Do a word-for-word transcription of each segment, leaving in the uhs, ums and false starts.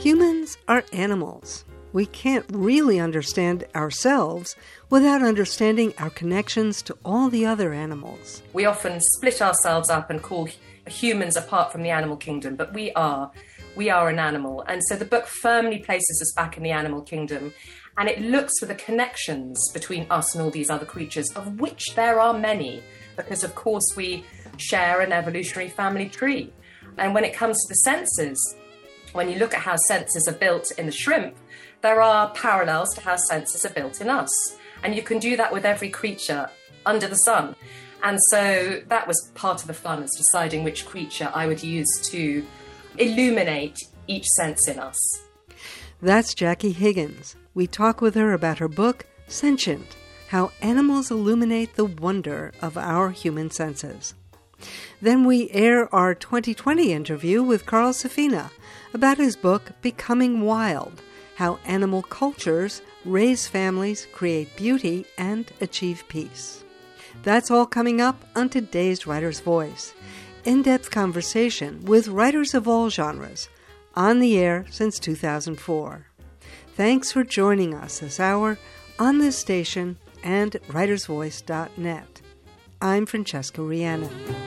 Humans are animals. We can't really understand ourselves without understanding our connections to all the other animals. We often split ourselves up and call humans apart from the animal kingdom, but we are. We are an animal. And so the book firmly places us back in the animal kingdom, and it looks for the connections between us and all these other creatures, of which there are many, because of course we share an evolutionary family tree. And when it comes to the senses, when you look at how senses are built in the shrimp, there are parallels to how senses are built in us. And you can do that with every creature under the sun. And so that was part of the fun, is deciding which creature I would use to illuminate each sense in us. That's Jackie Higgins. We talk with her about her book, Sentient, How Animals Illuminate the Wonder of Our Human Senses. Then we air our twenty twenty interview with Carl Safina about his book, Becoming Wild, How Animal Cultures Raise Families, Create Beauty, and Achieve Peace. That's all coming up on today's Writer's Voice. In-depth conversation with writers of all genres, on the air since two thousand four. Thanks for joining us this hour on this station and writers voice dot net. I'm Francesca Rheannon.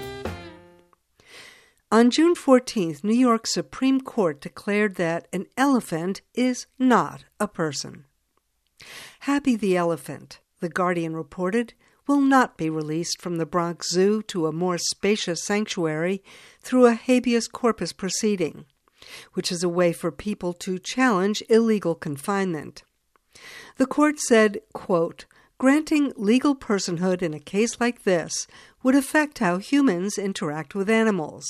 On June fourteenth, New York Supreme Court declared that an elephant is not a person. Happy the elephant, The Guardian reported, will not be released from the Bronx Zoo to a more spacious sanctuary through a habeas corpus proceeding, which is a way for people to challenge illegal confinement. The court said, quote, granting legal personhood in a case like this would affect how humans interact with animals.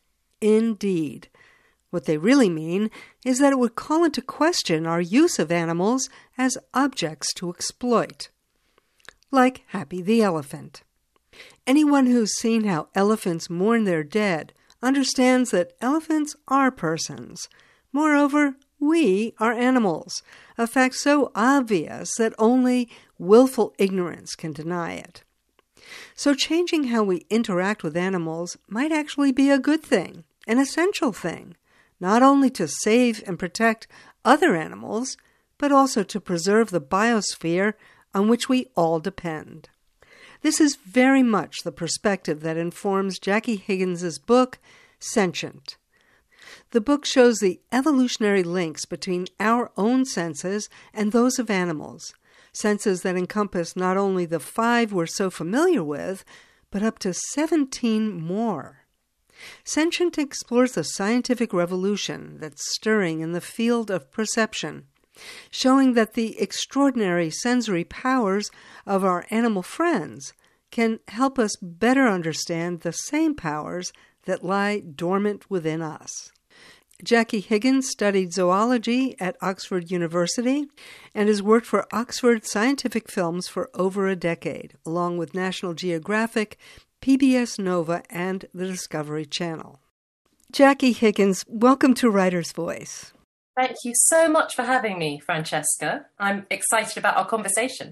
Indeed. What they really mean is that it would call into question our use of animals as objects to exploit. Like Happy the elephant. Anyone who's seen how elephants mourn their dead understands that elephants are persons. Moreover, we are animals, a fact so obvious that only willful ignorance can deny it. So changing how we interact with animals might actually be a good thing, an essential thing, not only to save and protect other animals, but also to preserve the biosphere on which we all depend. This is very much the perspective that informs Jackie Higgins' book, Sentient. The book shows the evolutionary links between our own senses and those of animals, senses that encompass not only the five we're so familiar with, but up to seventeen more. Sentient explores the scientific revolution that's stirring in the field of perception, showing that the extraordinary sensory powers of our animal friends can help us better understand the same powers that lie dormant within us. Jackie Higgins studied zoology at Oxford University and has worked for Oxford Scientific Films for over a decade, along with National Geographic, P B S Nova, and the Discovery Channel. Jackie Higgins, welcome to Writer's Voice. Thank you so much for having me, Francesca. I'm excited about our conversation.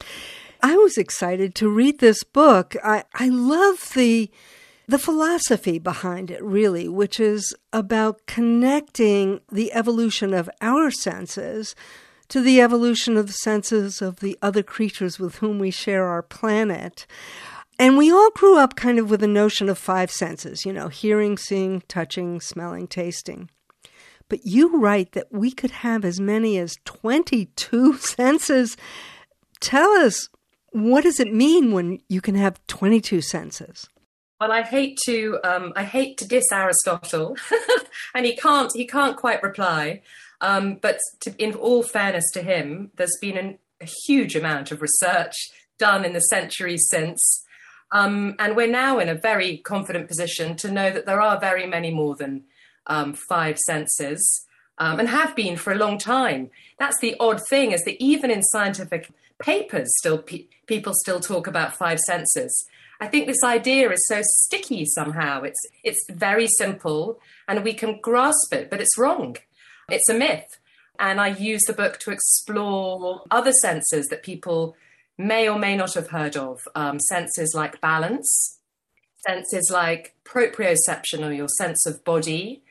I was excited to read this book. I, I love the the philosophy behind it, really, which is about connecting the evolution of our senses to the evolution of the senses of the other creatures with whom we share our planet. And we all grew up kind of with a notion of five senses, you know, hearing, seeing, touching, smelling, tasting. But you write that we could have as many as twenty-two senses. Tell us, what does it mean when you can have twenty-two senses? Well, I hate to um, I hate to diss Aristotle, and he can't he can't quite reply. Um, but to, in all fairness to him, there's been an, a huge amount of research done in the centuries since, um, and we're now in a very confident position to know that there are very many more than um, five senses, um, and have been for a long time. That's the odd thing, is that even in scientific papers, still pe- people still talk about five senses. I think this idea is so sticky somehow. It's it's very simple and we can grasp it, but it's wrong. It's a myth. And I use the book to explore other senses that people may or may not have heard of. Um, senses like balance, senses like proprioception, or your sense of body,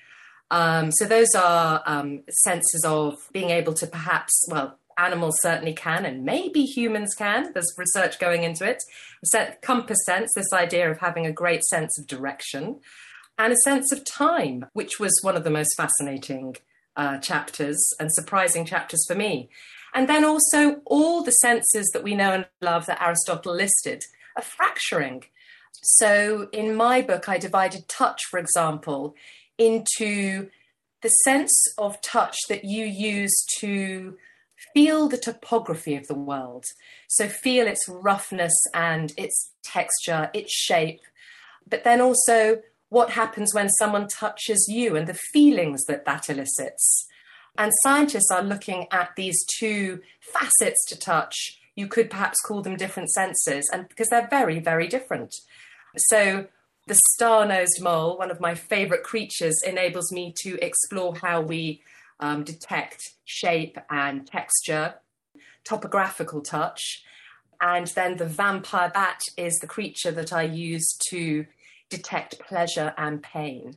Um, so those are um, senses of being able to perhaps, well, animals certainly can, and maybe humans can. There's research going into it. A set, compass sense, this idea of having a great sense of direction, and a sense of time, which was one of the most fascinating uh, chapters and surprising chapters for me. And then also all the senses that we know and love that Aristotle listed are fracturing. So in my book, I divided touch, for example, into the sense of touch that you use to feel the topography of the world. So feel its roughness and its texture, its shape, but then also what happens when someone touches you and the feelings that that elicits. And scientists are looking at these two facets to touch. You could perhaps call them different senses, and because they're very, very different. So the star-nosed mole, one of my favorite creatures, enables me to explore how we um, detect shape and texture, topographical touch. And then the vampire bat is the creature that I use to detect pleasure and pain.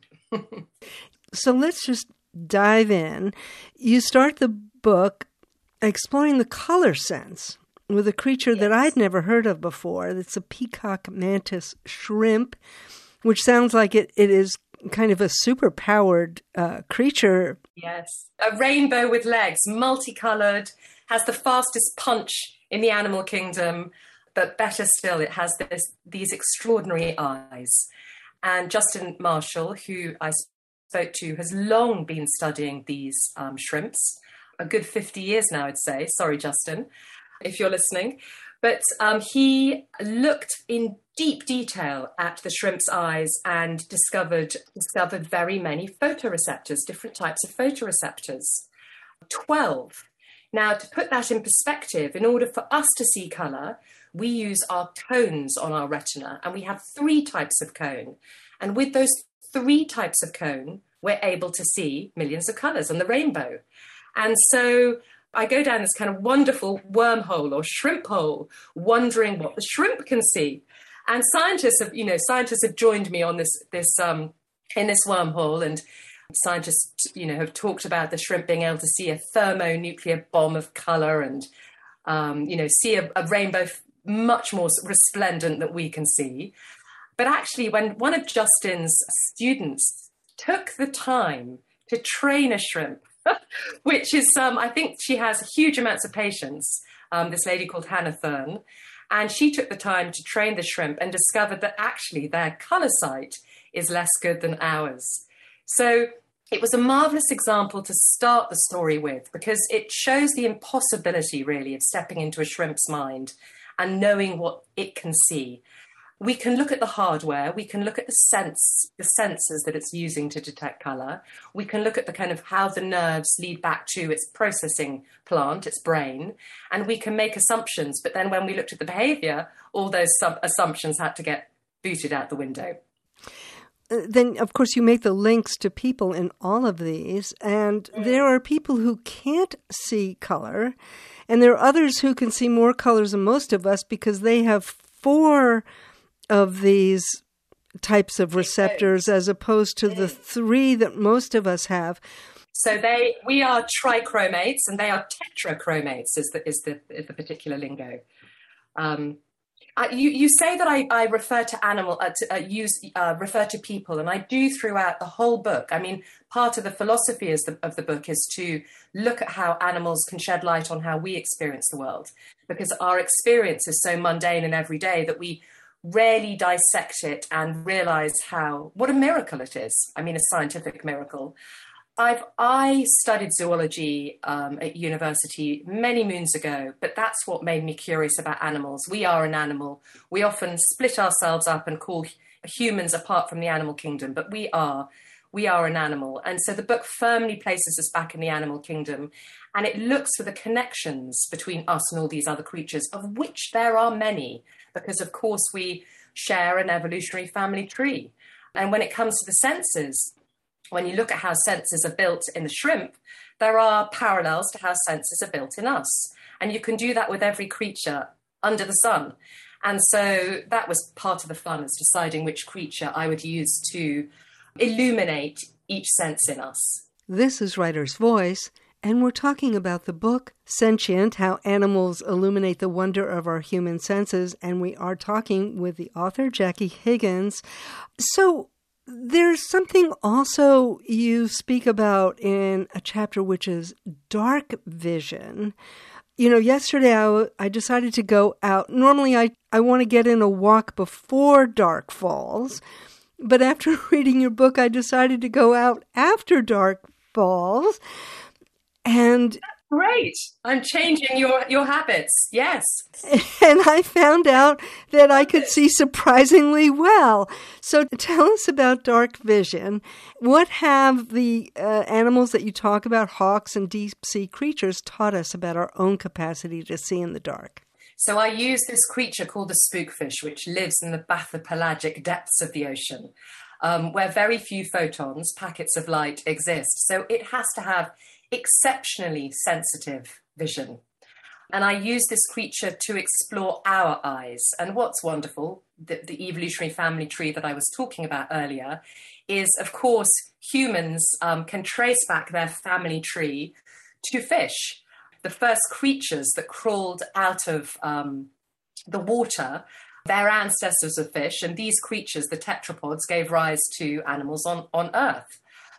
So let's just dive in. You start the book exploring the color sense with a creature yes. that I'd never heard of before. It's a peacock mantis shrimp, which sounds like it, it is kind of a super-powered uh, creature. Yes, a rainbow with legs, multicolored, has the fastest punch in the animal kingdom, but better still, it has this, these extraordinary eyes. And Justin Marshall, who I spoke to, has long been studying these um, shrimps, a good fifty years now, I'd say. Sorry, Justin, if you're listening. But um, he looked in deep detail at the shrimp's eyes and discovered, discovered very many photoreceptors, different types of photoreceptors, twelve. Now, to put that in perspective, in order for us to see colour, we use our cones on our retina, and we have three types of cone. And with those three types of cone, we're able to see millions of colours and the rainbow. And so I go down this kind of wonderful wormhole or shrimp hole, wondering what the shrimp can see. And scientists have, you know, scientists have joined me on this, this um, in this wormhole, and scientists, you know, have talked about the shrimp being able to see a thermonuclear bomb of colour and, um, you know, see a, a rainbow much more resplendent than we can see. But actually, when one of Justin's students took the time to train a shrimp, which is, um, I think she has huge amounts of patience, um, this lady called Hannah Thurn, and she took the time to train the shrimp and discovered that actually their colour sight is less good than ours. So it was a marvellous example to start the story with, because it shows the impossibility, really, of stepping into a shrimp's mind and knowing what it can see. We can look at the hardware, we can look at the sense, the sensors that it's using to detect colour. We can look at the kind of how the nerves lead back to its processing plant, its brain, and we can make assumptions. But then when we looked at the behaviour, all those sub- assumptions had to get booted out the window. Then, of course, you make the links to people in all of these, and mm. there are people who can't see color, and there are others who can see more colors than most of us because they have four of these types of receptors as opposed to the three that most of us have. So they, we are trichromates, and they are tetrachromates, is the is the, is the particular lingo. Um, I, you you say that I, I refer to animal uh, to, uh, use uh, refer to people, and I do throughout the whole book. I mean, part of the philosophy is the, of the book is to look at how animals can shed light on how we experience the world, because our experience is so mundane and everyday that we rarely dissect it and realize how what a miracle it is. I mean, a scientific miracle. I've I studied zoology um, at university many moons ago, but that's what made me curious about animals. We are an animal. We often split ourselves up and call humans apart from the animal kingdom, but we are we are an animal. And so the book firmly places us back in the animal kingdom, and it looks for the connections between us and all these other creatures, of which there are many, because of course we share an evolutionary family tree. And when it comes to the senses, when you look at how senses are built in the shrimp, there are parallels to how senses are built in us. And you can do that with every creature under the sun. And so that was part of the fun, is deciding which creature I would use to illuminate each sense in us. This is Writer's Voice, and we're talking about the book Sentient, How Animals Illuminate the Wonder of Our Human Senses, and we are talking with the author, Jackie Higgins. So there's something also you speak about in a chapter which is dark vision. You know, yesterday I, I decided to go out. Normally I, I want to get in a walk before dark falls, but after reading your book, I decided to go out after dark falls. And great. I'm changing your, your habits. Yes. And I found out that I could see surprisingly well. So tell us about dark vision. What have the uh, animals that you talk about, hawks and deep sea creatures, taught us about our own capacity to see in the dark? So I use this creature called the spookfish, which lives in the bathypelagic depths of the ocean, um, where very few photons, packets of light, exist. So it has to have exceptionally sensitive vision. And I use this creature to explore our eyes. And what's wonderful, the, the evolutionary family tree that I was talking about earlier, is, of course, humans um, can trace back their family tree to fish. The first creatures that crawled out of um, the water, they're ancestors of fish, and these creatures, the tetrapods, gave rise to animals on, on Earth.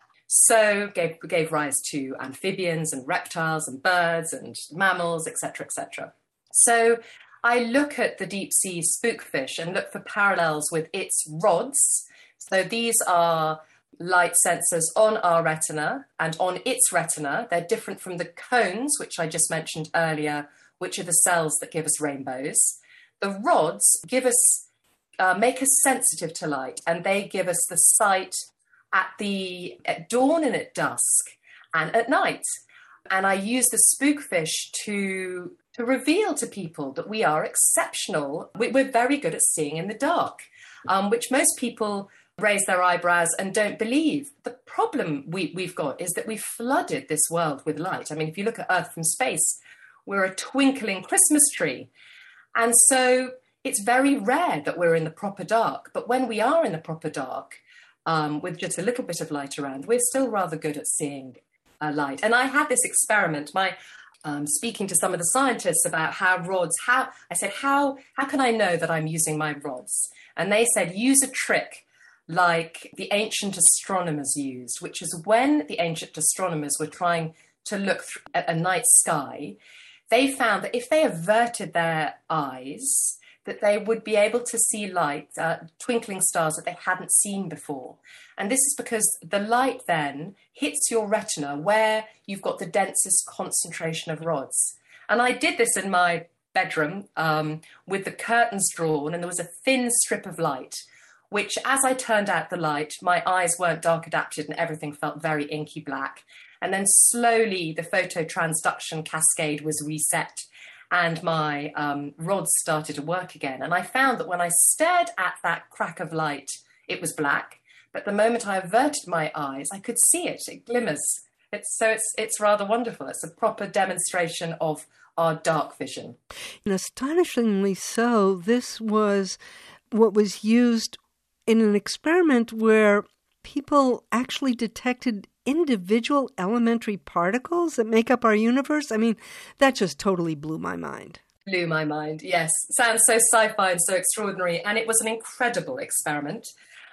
So gave, gave rise to amphibians and reptiles and birds and mammals, et cetera, et cetera. So I look at the deep sea spookfish and look for parallels with its rods. So these are light sensors on our retina, and on its retina, they're different from the cones, which I just mentioned earlier, which are the cells that give us rainbows. The rods give us, uh, make us sensitive to light, and they give us the sight at the at dawn and at dusk and at night. And I use the spookfish to, to reveal to people that we are exceptional. We, we're very good at seeing in the dark, um, which most people raise their eyebrows and don't believe. The problem we, we've got is that we've flooded this world with light. I mean, if you look at Earth from space, we're a twinkling Christmas tree. And so it's very rare that we're in the proper dark. But when we are in the proper dark, um, with just a little bit of light around, we're still rather good at seeing uh, light. And I had this experiment, my um, speaking to some of the scientists about how rods, how I said, how, how can I know that I'm using my rods? And they said, use a trick like the ancient astronomers used, which is when the ancient astronomers were trying to look at a night sky, they found that if they averted their eyes, that they would be able to see light, uh, twinkling stars that they hadn't seen before. And this is because the light then hits your retina where you've got the densest concentration of rods. And I did this in my bedroom um, with the curtains drawn, and there was a thin strip of light, which as I turned out the light, my eyes weren't dark adapted and everything felt very inky black. And then slowly the phototransduction cascade was reset and my um, rods started to work again. And I found that when I stared at that crack of light, it was black. But the moment I averted my eyes, I could see it. It glimmers. It's, so it's, it's rather wonderful. It's a proper demonstration of our dark vision. And astonishingly so, this was what was used in an experiment where people actually detected individual elementary particles that make up our universe. I mean, that just totally blew my mind. Blew my mind, yes. Sounds so sci-fi and so extraordinary. And it was an incredible experiment.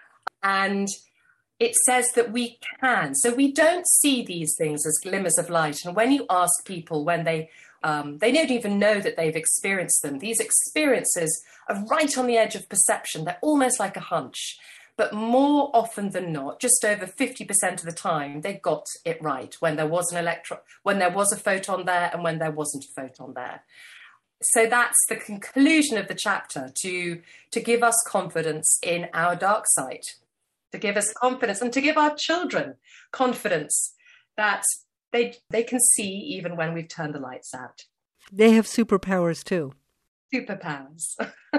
And it says that we can. So we don't see these things as glimmers of light. And when you ask people when they, um, they don't even know that they've experienced them, these experiences are right on the edge of perception. They're almost like a hunch. But more often than not, just over fifty percent of the time, they got it right when there was an electron, when there was a photon there and when there wasn't a photon there. So that's the conclusion of the chapter, to, to give us confidence in our dark side, to give us confidence and to give our children confidence that they, they can see even when we've turned the lights out. They have superpowers too. Superpowers.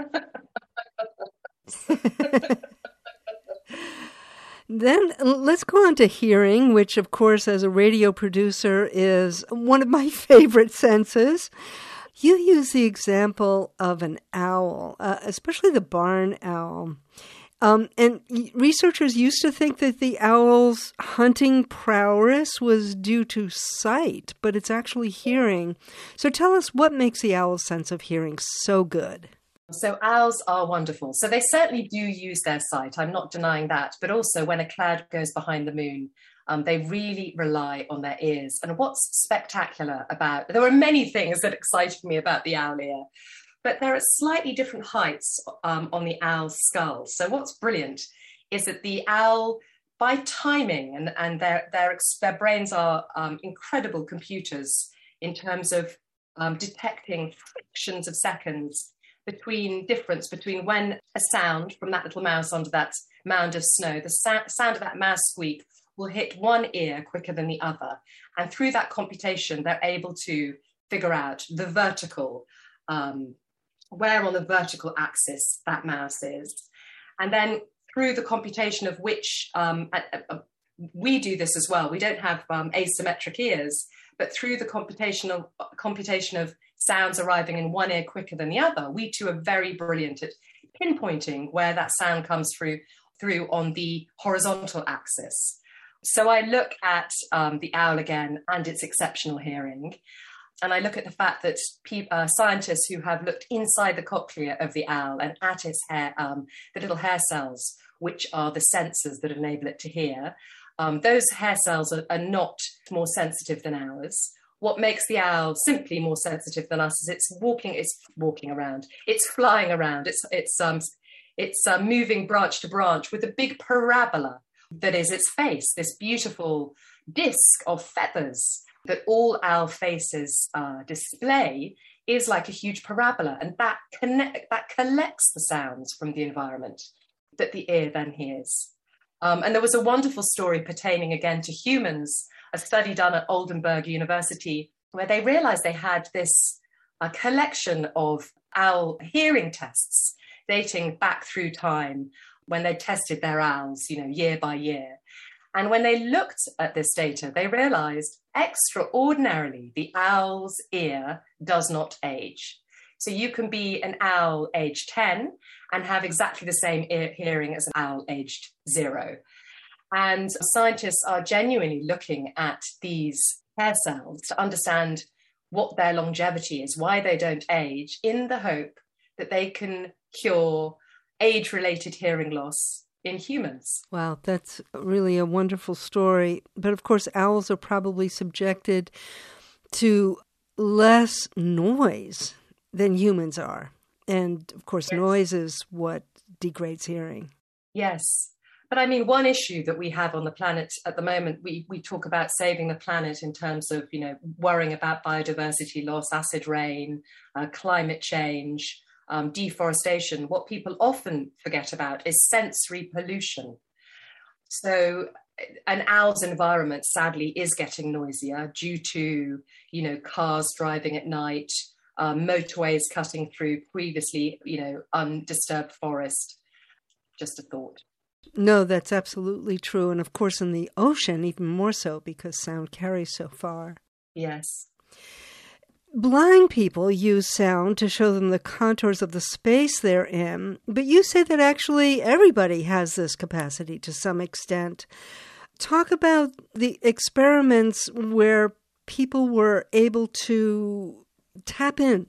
Then let's go on to hearing, which, of course, as a radio producer, is one of my favorite senses. You use the example of an owl, uh, especially the barn owl. Um, and researchers used to think that the owl's hunting prowess was due to sight, but it's actually hearing. So tell us, what makes the owl's sense of hearing so good? So owls are wonderful. So they certainly do use their sight. I'm not denying that. But also when a cloud goes behind the moon, um, they really rely on their ears. And what's spectacular about, there were many things that excited me about the owl ear, but they're at slightly different heights um, on the owl's skull. So what's brilliant is that the owl, by timing, and, and their, their, their brains are um, incredible computers in terms of um, detecting fractions of seconds between difference between when a sound from that little mouse onto that mound of snow, the sa- sound of that mouse squeak will hit one ear quicker than the other. And through that computation, they're able to figure out the vertical, um, where on the vertical axis that mouse is. And then through the computation of which, um, uh, uh, we do this as well. We don't have um, asymmetric ears, but through the computation of, computation of sounds arriving in one ear quicker than the other, we too are very brilliant at pinpointing where that sound comes through, through on the horizontal axis. So I look at um, the owl again and its exceptional hearing. And I look at the fact that pe- uh, scientists who have looked inside the cochlea of the owl and at its hair, um, the little hair cells, which are the sensors that enable it to hear, um, those hair cells are, are not more sensitive than ours. What makes the owl simply more sensitive than us is it's walking, it's walking around, it's flying around, it's it's um, it's uh, moving branch to branch with a big parabola that is its face, this beautiful disc of feathers that all owl faces uh, display is like a huge parabola, and that connect, that collects the sounds from the environment that the ear then hears. Um, and there was a wonderful story pertaining again to humans, a study done at Oldenburg University, where they realized they had this a collection of owl hearing tests dating back through time when they tested their owls, you know, year by year. And when they looked at this data, they realized extraordinarily the owl's ear does not age. So you can be an owl aged ten and have exactly the same ear hearing as an owl aged zero. And scientists are genuinely looking at these hair cells to understand what their longevity is, why they don't age, in the hope that they can cure age-related hearing loss in humans. Wow, that's really a wonderful story. But of course, owls are probably subjected to less noise than humans are. And of course, yes. Noise is what degrades hearing. Yes. But I mean, one issue that we have on the planet at the moment, we, we talk about saving the planet in terms of, you know, worrying about biodiversity loss, acid rain, uh, climate change, um, deforestation. What people often forget about is sensory pollution. So an owl's environment, sadly, is getting noisier due to, you know, cars driving at night, um, motorways cutting through previously, you know, undisturbed forest. Just a thought. No, that's absolutely true. And of course, in the ocean, even more so, because sound carries so far. Yes. Blind people use sound to show them the contours of the space they're in, but you say that actually everybody has this capacity to some extent. Talk about the experiments where people were able to tap in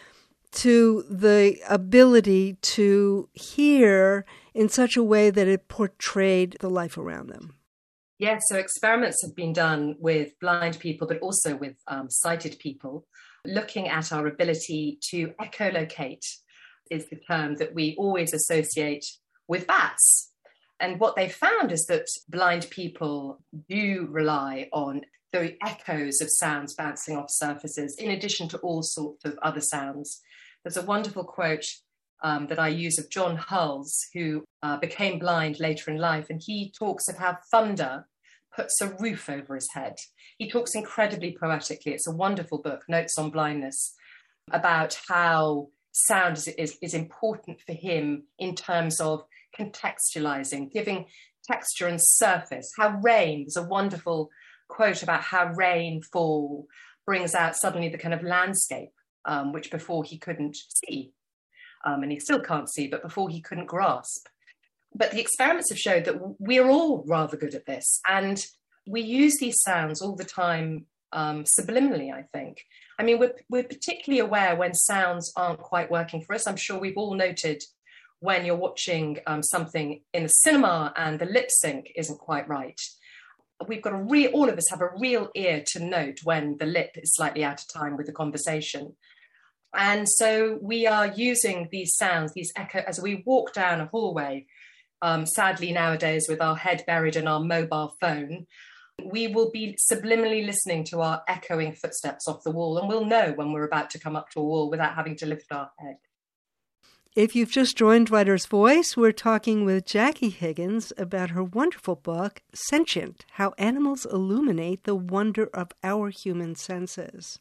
to the ability to hear in such a way that it portrayed the life around them. Yes, so experiments have been done with blind people, but also with um, sighted people, looking at our ability to echolocate is the term that we always associate with bats. And what they found is that blind people do rely on the echoes of sounds bouncing off surfaces, in addition to all sorts of other sounds. There's a wonderful quote um, that I use of John Hulls, who uh, became blind later in life, and he talks of how thunder puts a roof over his head. He talks incredibly poetically. It's a wonderful book, Notes on Blindness, about how sound is, is, is important for him in terms of contextualizing, giving texture and surface. How rain, there's a wonderful quote about how rainfall brings out suddenly the kind of landscape, um, which before he couldn't see. Um, and he still can't see, but before he couldn't grasp. but the experiments have showed that we're all rather good at this. And we use these sounds all the time um, subliminally, I think. I mean, we're, we're particularly aware when sounds aren't quite working for us. I'm sure we've all noted when you're watching um, something in the cinema and the lip sync isn't quite right. We've got a real, all of us have a real ear to note when the lip is slightly out of time with the conversation. And so we are using these sounds, these echo, as we walk down a hallway, um, sadly nowadays with our head buried in our mobile phone, we will be subliminally listening to our echoing footsteps off the wall, and we'll know when we're about to come up to a wall without having to lift our head. If you've just joined Writer's Voice, we're talking with Jackie Higgins about her wonderful book, Sentient: How Animals Illuminate the Wonder of Our Human Senses.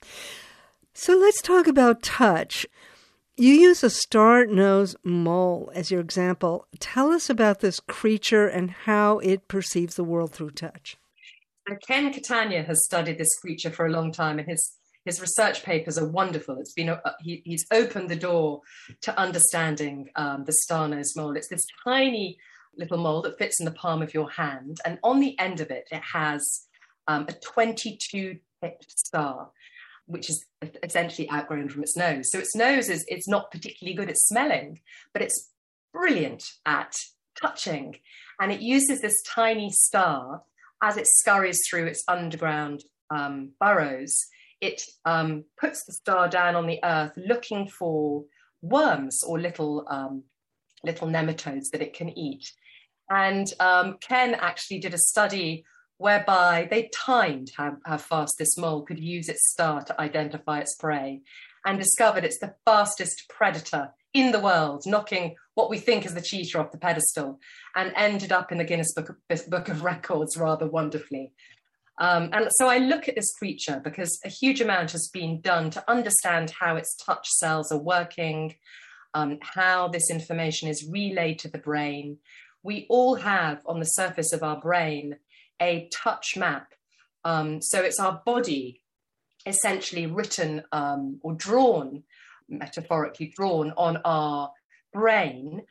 So let's talk about touch. You use a star-nosed mole as your example. Tell us about this creature and how it perceives the world through touch. And Ken Catania has studied this creature for a long time, and his, his research papers are wonderful. It's been a, he, he's opened the door to understanding um, the star-nosed mole. It's this tiny little mole that fits in the palm of your hand, and on the end of it, it has um, a twenty-two-tipped star, which is essentially outgrown from its nose. So its nose is it's not particularly good at smelling, but it's brilliant at touching. And it uses this tiny star as it scurries through its underground um, burrows. It um, puts the star down on the earth looking for worms or little, um, little nematodes that it can eat. And um, Ken actually did a study whereby they timed how, how fast this mole could use its star to identify its prey, and discovered it's the fastest predator in the world, knocking what we think is the cheetah off the pedestal, and ended up in the Guinness Book of, Book of Records rather wonderfully. Um, and so I look at this creature because a huge amount has been done to understand how its touch cells are working, um, how this information is relayed to the brain. We all have on the surface of our brain a touch map. Um, so it's our body essentially written um, or drawn, metaphorically drawn on our brain.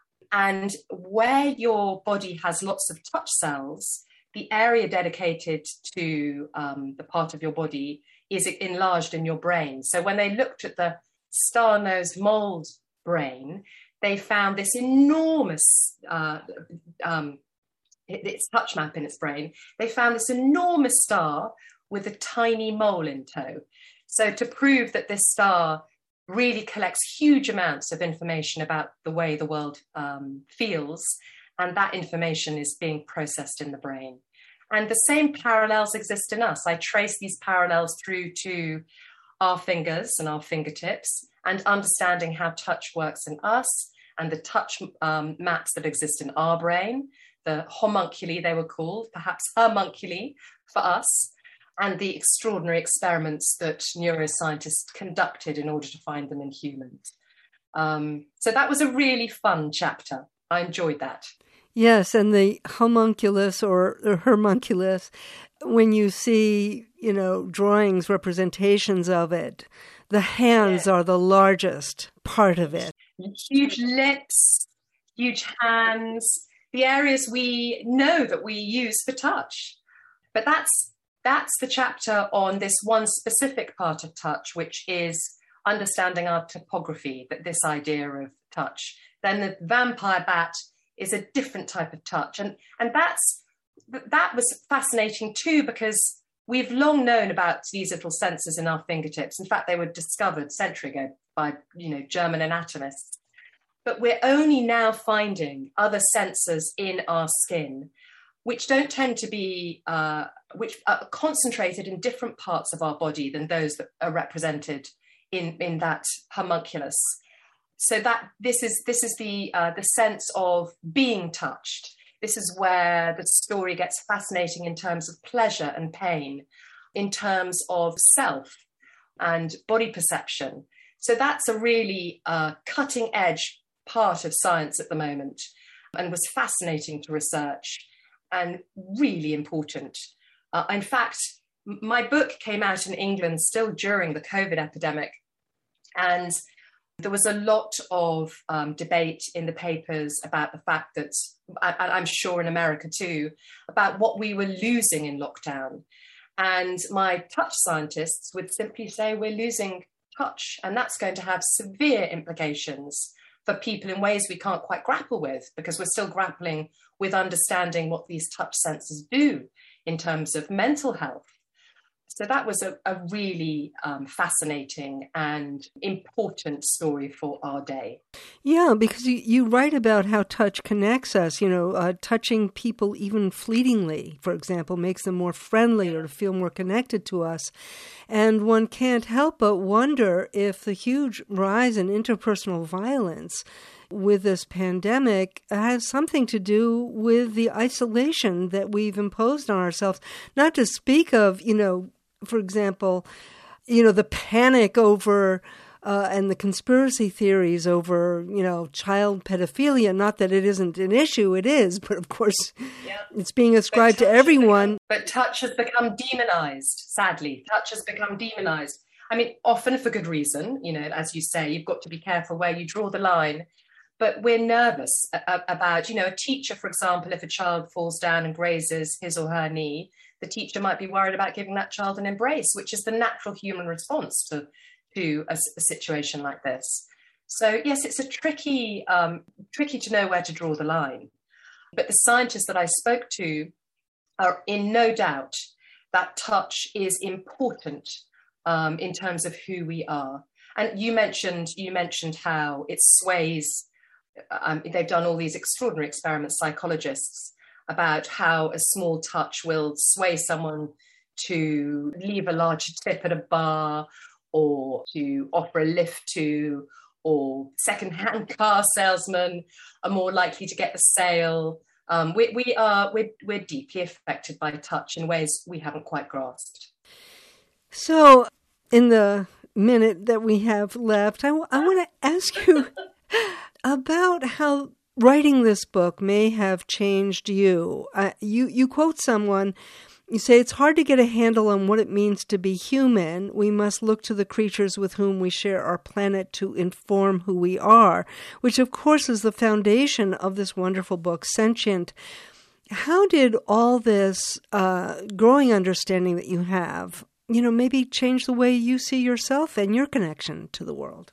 And where your body has lots of touch cells, the area dedicated to um, the part of your body is enlarged in your brain. So when they looked at the star-nosed mole's brain, they found this enormous uh, um, its touch map in its brain. They found this enormous star with a tiny mole in tow. So to prove that this star really collects huge amounts of information about the way the world um, feels, and that information is being processed in the brain. And the same parallels exist in us. I trace these parallels through to our fingers and our fingertips, and understanding how touch works in us, and the touch um, maps that exist in our brain, the homunculi they were called, perhaps homunculi for us, and the extraordinary experiments that neuroscientists conducted in order to find them in humans. Um, so that was a really fun chapter. I enjoyed that. Yes, and the homunculus or, or homunculus, when you see, you know, drawings, representations of it, the hands yeah. are the largest part of it. Huge lips, huge hands, the areas we know that we use for touch. But that's that's the chapter on this one specific part of touch, which is understanding our topography, that this idea of touch. Then the vampire bat is a different type of touch. And, and that's that was fascinating too, because we've long known about these little sensors in our fingertips. In fact, they were discovered a century ago by, you know, German anatomists. But we're only now finding other sensors in our skin, which don't tend to be, uh, which are concentrated in different parts of our body than those that are represented in, in that homunculus. So that this is this is the uh, the sense of being touched. This is where the story gets fascinating in terms of pleasure and pain, in terms of self and body perception. So that's a really uh, cutting edge part of science at the moment, and was fascinating to research and really important. Uh, in fact, my book came out in England still during the COVID epidemic, and There was a lot of um, debate in the papers about the fact that, and I'm sure in America too, about what we were losing in lockdown. And my touch scientists would simply say we're losing touch, and that's going to have severe implications for people in ways we can't quite grapple with, because we're still grappling with understanding what these touch sensors do in terms of mental health. So that was a, a really um, fascinating and important story for our day. Yeah, because you, you write about how touch connects us. You know, uh, touching people even fleetingly, for example, makes them more friendly or to feel more connected to us. And one can't help but wonder if the huge rise in interpersonal violence with this pandemic has something to do with the isolation that we've imposed on ourselves, not to speak of, you know, for example, you know, the panic over uh, and the conspiracy theories over, you know, child pedophilia. Not that it isn't an issue, it is, but of course yeah. It's being ascribed to everyone. Become, but touch has become demonized, sadly. Touch has become demonized. I mean, often for good reason, you know, as you say, you've got to be careful where you draw the line. But we're nervous about, you know, a teacher, for example, if a child falls down and grazes his or her knee, the teacher might be worried about giving that child an embrace, which is the natural human response to, to a, a situation like this. So, yes, it's a tricky, um, tricky to know where to draw the line. But the scientists that I spoke to are in no doubt that touch is important um, in terms of who we are. And you mentioned, you mentioned how it sways. Um, they've done all these extraordinary experiments, psychologists, about how a small touch will sway someone to leave a larger tip at a bar, or to offer a lift to, or second-hand car salesmen are more likely to get the sale. Um, we, we are we're, we're deeply affected by touch in ways we haven't quite grasped. So, in the minute that we have left, I, w- I want to ask you about how writing this book may have changed you. Uh, you you quote someone, you say, it's hard to get a handle on what it means to be human. We must look to the creatures with whom we share our planet to inform who we are, which of course is the foundation of this wonderful book, Sentient. How did all this uh, growing understanding that you have, you know, maybe change the way you see yourself and your connection to the world?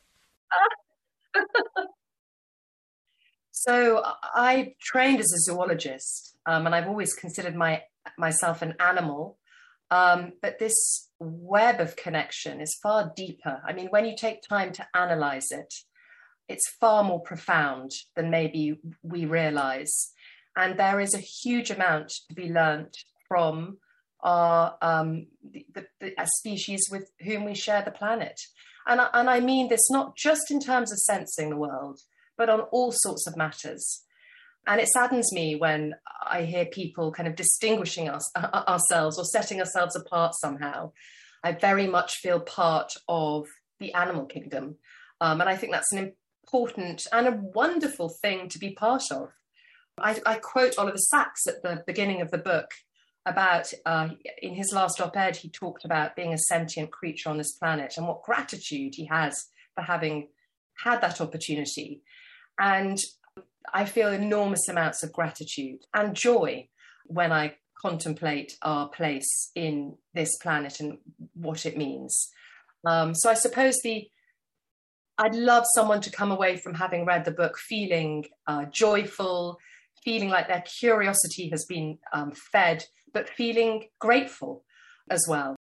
So I trained as a zoologist, um, and I've always considered my myself an animal. Um, but this web of connection is far deeper. I mean, when you take time to analyze it, it's far more profound than maybe we realize. And there is a huge amount to be learned from our um, the, the, the, a species with whom we share the planet. And I, and I mean this not just in terms of sensing the world, but on all sorts of matters. And it saddens me when I hear people kind of distinguishing us, uh, ourselves or setting ourselves apart somehow. I very much feel part of the animal kingdom. Um, and I think that's an important and a wonderful thing to be part of. I, I quote Oliver Sacks at the beginning of the book about, uh, in his last op-ed, he talked about being a sentient creature on this planet and what gratitude he has for having had that opportunity. And I feel enormous amounts of gratitude and joy when I contemplate our place in this planet and what it means. Um, so I suppose the I'd love someone to come away from having read the book feeling uh, joyful, feeling like their curiosity has been um, fed, but feeling grateful as well.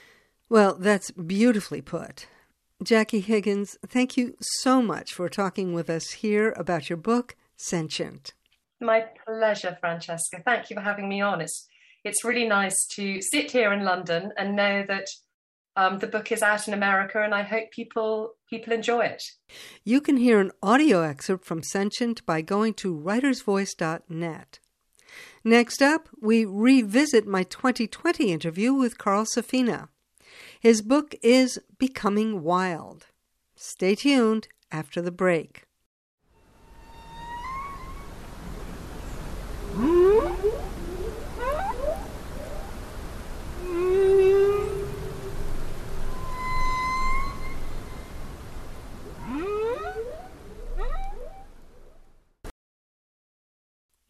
Well, that's beautifully put. Jackie Higgins, thank you so much for talking with us here about your book, Sentient. My pleasure, Francesca. Thank you for having me on. It's it's really nice to sit here in London and know that um, the book is out in America, and I hope people people enjoy it. You can hear an audio excerpt from Sentient by going to writers voice dot net. Next up, we revisit my twenty twenty interview with Carl Safina. His book is Becoming Wild. Stay tuned after the break.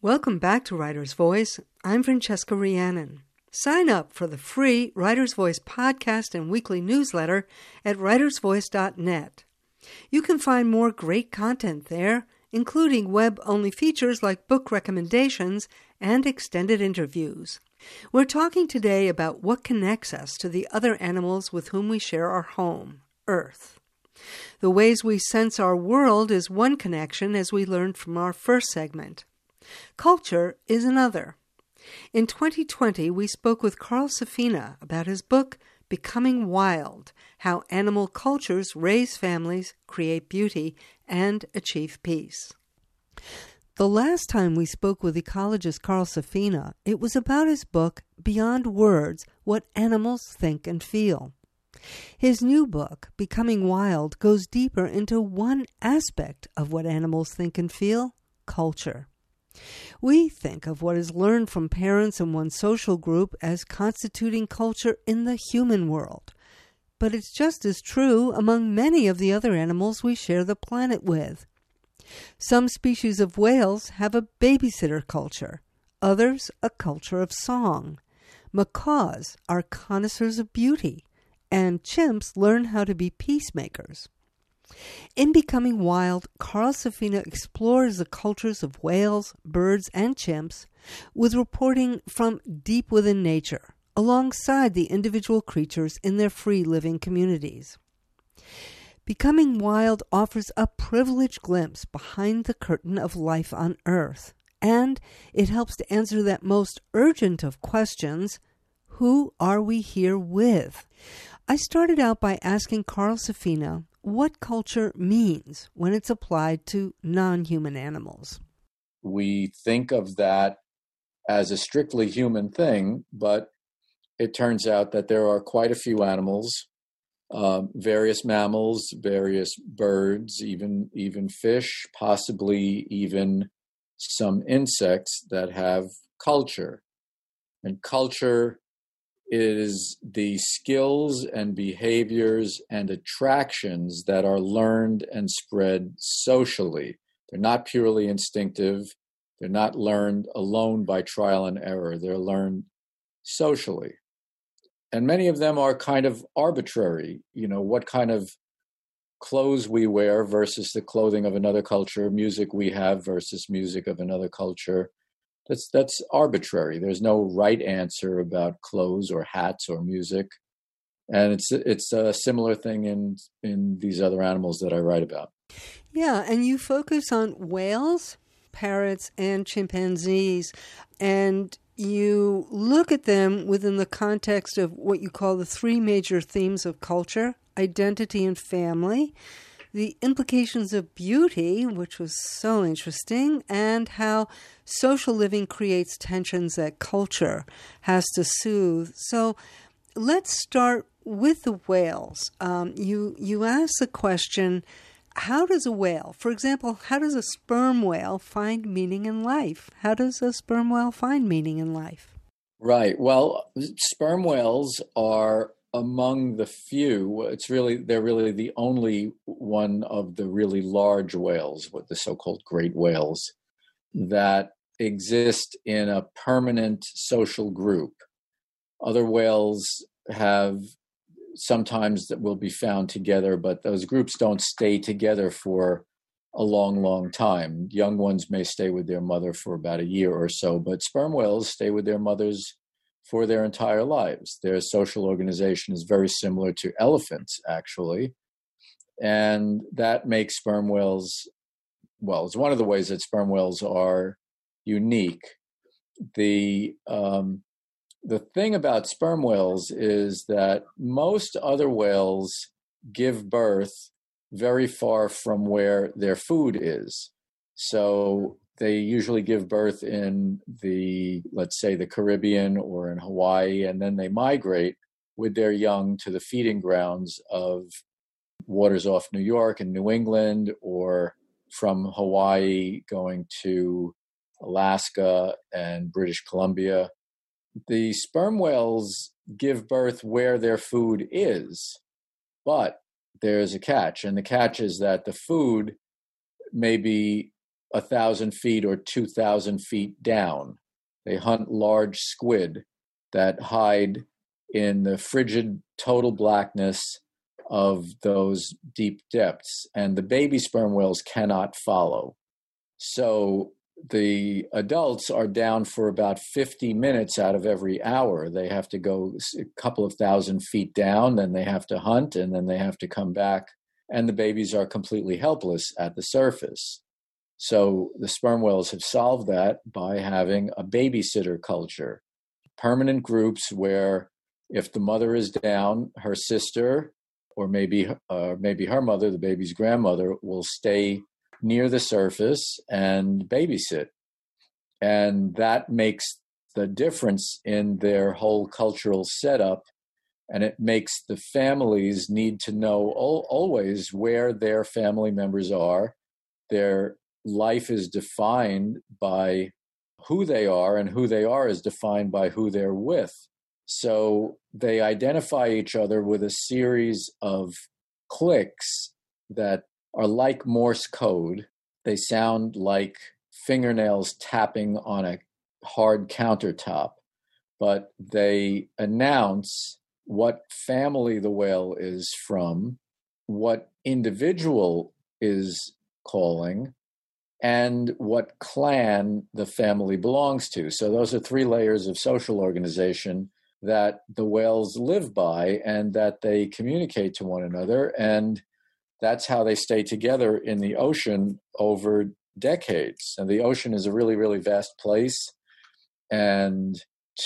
Welcome back to Writer's Voice. I'm Francesca Rhiannon. Sign up for the free Writer's Voice podcast and weekly newsletter at writers voice dot net. You can find more great content there, including web-only features like book recommendations and extended interviews. We're talking today about what connects us to the other animals with whom we share our home, Earth. The ways we sense our world is one connection, as we learned from our first segment. Culture is another. In twenty twenty, we spoke with Carl Safina about his book, Becoming Wild, How Animal Cultures Raise Families, Create Beauty, and Achieve Peace. The last time we spoke with ecologist Carl Safina, it was about his book, Beyond Words, What Animals Think and Feel. His new book, Becoming Wild, goes deeper into one aspect of what animals think and feel, culture. We think of what is learned from parents in one social group as constituting culture in the human world. But it's just as true among many of the other animals we share the planet with. Some species of whales have a babysitter culture, others a culture of song. Macaws are connoisseurs of beauty, and chimps learn how to be peacemakers. In Becoming Wild, Carl Safina explores the cultures of whales, birds, and chimps with reporting from deep within nature, alongside the individual creatures in their free-living communities. Becoming Wild offers a privileged glimpse behind the curtain of life on Earth, and it helps to answer that most urgent of questions, who are we here with? I started out by asking Carl Safina what culture means when it's applied to non-human animals. We think of that as a strictly human thing, but it turns out that there are quite a few animals, uh, various mammals, various birds, even even fish, possibly even some insects that have culture. And culture is the skills and behaviors and attractions that are learned and spread socially. They're not purely instinctive. They're not learned alone by trial and error. They're learned socially. And many of them are kind of arbitrary. You know, what kind of clothes we wear versus the clothing of another culture, music we have versus music of another culture. That's that's arbitrary. There's no right answer about clothes or hats or music. And it's it's a similar thing in in these other animals that I write about. Yeah, and you focus on whales, parrots, and chimpanzees, and you look at them within the context of what you call the three major themes of culture, identity and family, the implications of beauty, which was so interesting, and how social living creates tensions that culture has to soothe. So let's start with the whales. Um, you, you ask the question, how does a whale, for example, how does a sperm whale find meaning in life? How does a sperm whale find meaning in life? Right. Well, sperm whales are among the few, it's really, they're really the only one of the really large whales, what the so-called great whales, that exist in a permanent social group. Other whales have sometimes that will be found together, but those groups don't stay together for a long, long time. Young ones may stay with their mother for about a year or so, but sperm whales stay with their mothers for their entire lives. Their social organization is very similar to elephants, actually. And that makes sperm whales, well, it's one of the ways that sperm whales are unique. The um, the thing about sperm whales is that most other whales give birth very far from where their food is. So they usually give birth in the, let's say, the Caribbean or in Hawaii, and then they migrate with their young to the feeding grounds of waters off New York and New England, or from Hawaii going to Alaska and British Columbia. The sperm whales give birth where their food is, but there's a catch, and the catch is that the food may be a thousand feet or two thousand feet down. They hunt large squid that hide in the frigid total blackness of those deep depths, and the baby sperm whales cannot follow. So the adults are down for about fifty minutes out of every hour. They have to go a couple of thousand feet down, then they have to hunt, and then they have to come back, and the babies are completely helpless at the surface. So the sperm whales have solved that by having a babysitter culture, permanent groups where if the mother is down, her sister, or maybe uh, maybe her mother, the baby's grandmother, will stay near the surface and babysit. And that makes the difference in their whole cultural setup. And it makes the families need to know al- always where their family members are. Their life is defined by who they are, and who they are is defined by who they're with. So they identify each other with a series of clicks that are like Morse code. They sound like fingernails tapping on a hard countertop, but they announce what family the whale is from, what individual is calling, and what clan the family belongs to. So those are three layers of social organization that the whales live by and that they communicate to one another. And that's how they stay together in the ocean over decades. And the ocean is a really, really vast place. And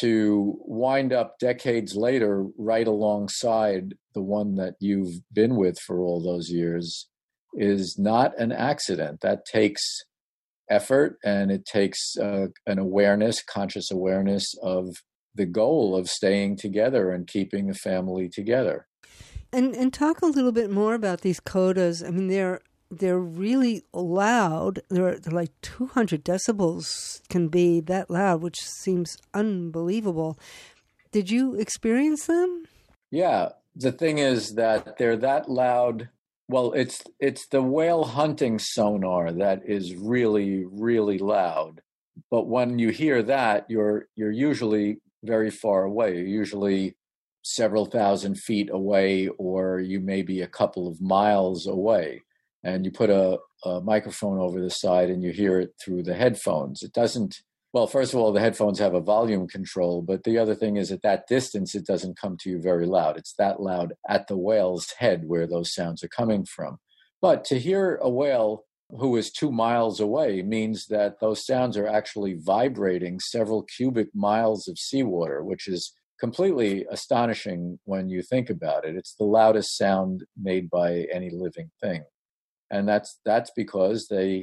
to wind up decades later, right alongside the one that you've been with for all those years, is not an accident. That takes effort, and it takes uh, an awareness, conscious awareness of the goal of staying together and keeping the family together. And and talk a little bit more about these codas. I mean, they're they're really loud. They're, they're like two hundred decibels can be that loud, which seems unbelievable. Did you experience them? Yeah. The thing is that they're that loud. Well, it's it's the whale hunting sonar that is really, really loud. But when you hear that, you're you're usually very far away. You're usually several thousand feet away, or you may be a couple of miles away. And you put a, a microphone over the side and you hear it through the headphones. It doesn't, well, first of all, the headphones have a volume control, but the other thing is at that distance, it doesn't come to you very loud. It's that loud at the whale's head where those sounds are coming from. But to hear a whale who is two miles away means that those sounds are actually vibrating several cubic miles of seawater, which is completely astonishing when you think about it. It's the loudest sound made by any living thing. And that's that's because they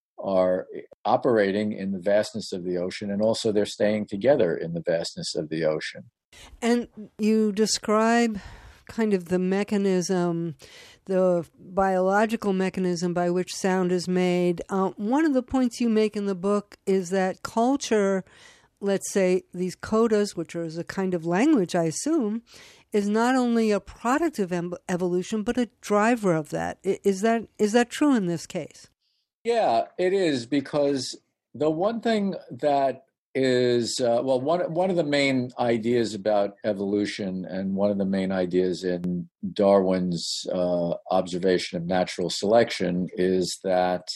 are operating in the vastness of the ocean, and also they're staying together in the vastness of the ocean. And you describe kind of the mechanism, the biological mechanism by which sound is made. Uh, one of the points you make in the book is that culture, let's say these codas, which are a kind of language, I assume, is not only a product of em- evolution, but a driver of that. Is that is that true in this case? Yeah, it is, because the one thing that is, uh, well, one, one of the main ideas about evolution, and one of the main ideas in Darwin's uh, observation of natural selection, is that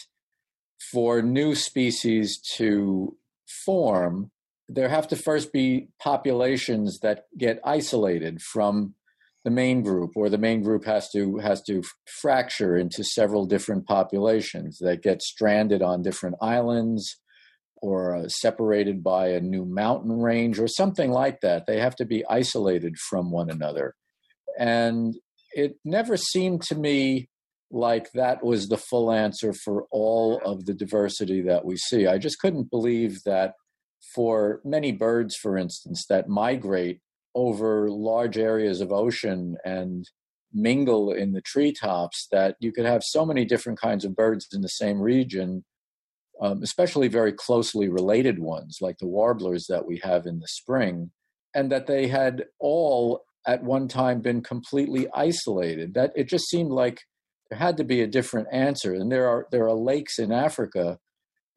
for new species to form, there have to first be populations that get isolated from the main group, or the main group has to has to fracture into several different populations that get stranded on different islands, or uh, separated by a new mountain range or something like that. They have to be isolated from one another. And it never seemed to me like that was the full answer for all of the diversity that we see. I just couldn't believe that for many birds, for instance, that migrate over large areas of ocean and mingle in the treetops, that you could have so many different kinds of birds in the same region, um, especially very closely related ones like the warblers that we have in the spring, and that they had all at one time been completely isolated. That it just seemed like there had to be a different answer. And there are there are lakes in Africa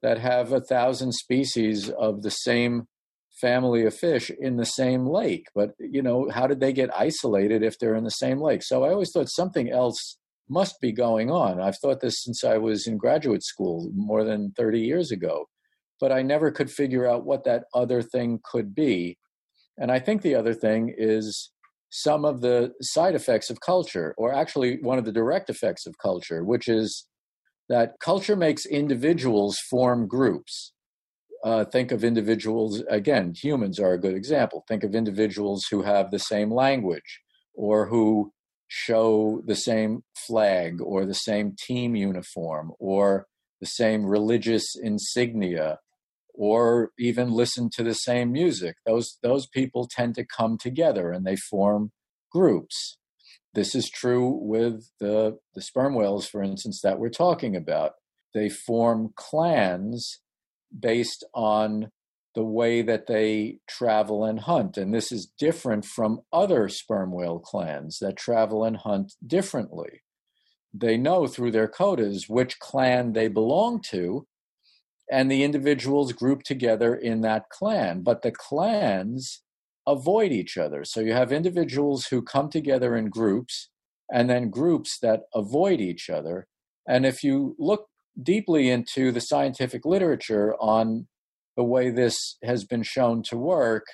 that have a thousand species of the same family of fish in the same lake. But, you know, how did they get isolated if they're in the same lake? So I always thought something else must be going on. I've thought this since I was in graduate school more than thirty years ago, but I never could figure out what that other thing could be. And I think the other thing is some of the side effects of culture, or actually one of the direct effects of culture, which is that culture makes individuals form groups. Uh, think of individuals, again, humans are a good example. Think of individuals who have the same language, or who show the same flag, or the same team uniform, or the same religious insignia, or even listen to the same music. Those, those people tend to come together and they form groups. This is true with the, the sperm whales, for instance, that we're talking about. They form clans based on the way that they travel and hunt. And this is different from other sperm whale clans that travel and hunt differently. They know through their codas which clan they belong to, and the individuals group together in that clan. But the clans avoid each other. So you have individuals who come together in groups, and then groups that avoid each other. And if you look deeply into the scientific literature on the way this has been shown to work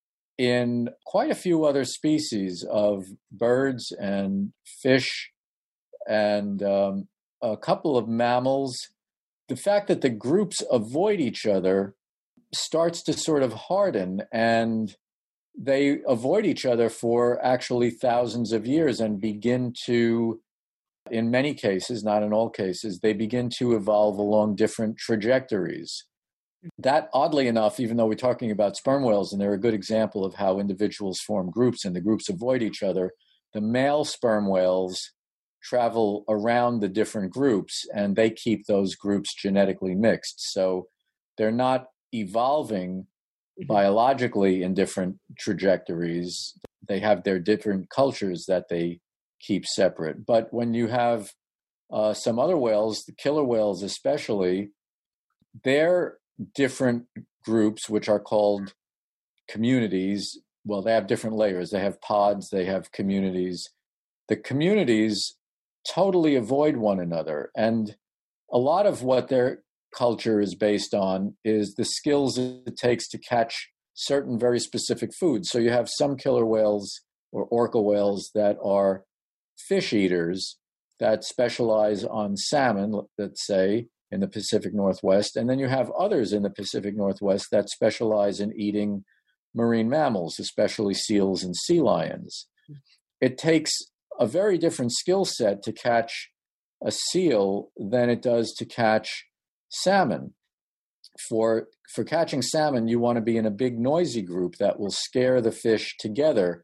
in quite a few other species of birds and fish and um, a couple of mammals, the fact that the groups avoid each other starts to sort of harden, and they avoid each other for actually thousands of years and begin to, in many cases, not in all cases, they begin to evolve along different trajectories. That, oddly enough, even though we're talking about sperm whales, and they're a good example of how individuals form groups and the groups avoid each other, the male sperm whales travel around the different groups and they keep those groups genetically mixed. So they're not evolving biologically in different trajectories. They have their different cultures that they keep separate. But when you have uh, some other whales, the killer whales especially, they're different groups, which are called communities. Well, they have different layers. They have pods, they have communities. The communities totally avoid one another. And a lot of what their culture is based on is the skills it takes to catch certain very specific foods. So you have some killer whales or orca whales that are fish eaters that specialize on salmon, let's say, in the Pacific Northwest. And then you have others in the Pacific Northwest that specialize in eating marine mammals, especially seals and sea lions. It takes a very different skill set to catch a seal than it does to catch salmon. For, for catching salmon, you want to be in a big noisy group that will scare the fish together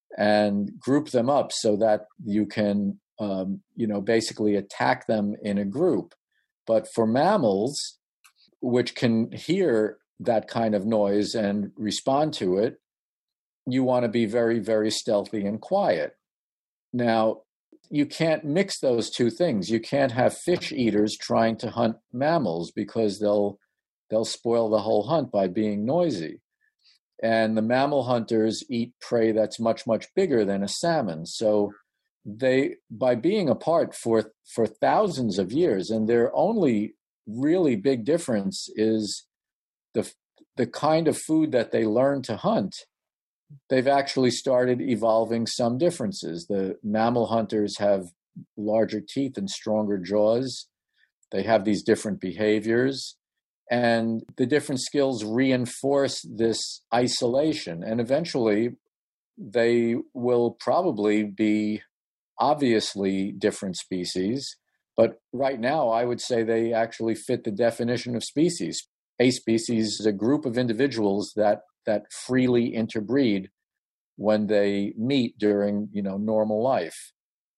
and group them up so that you can, um, you know, basically attack them in a group. But for mammals, which can hear that kind of noise and respond to it, you want to be very, very stealthy and quiet. Now, you can't mix those two things. You can't have fish eaters trying to hunt mammals because they'll they'll spoil the whole hunt by being noisy. And the mammal hunters eat prey that's much, much bigger than a salmon. So they, by being apart for, for thousands of years, and their only really big difference is the, the kind of food that they learn to hunt, they've actually started evolving some differences. The mammal hunters have larger teeth and stronger jaws. They have these different behaviors, and the different skills reinforce this isolation. And eventually they will probably be obviously different species. But right now, I would say they actually fit the definition of species. A species is a group of individuals that that freely interbreed when they meet during, you know, normal life.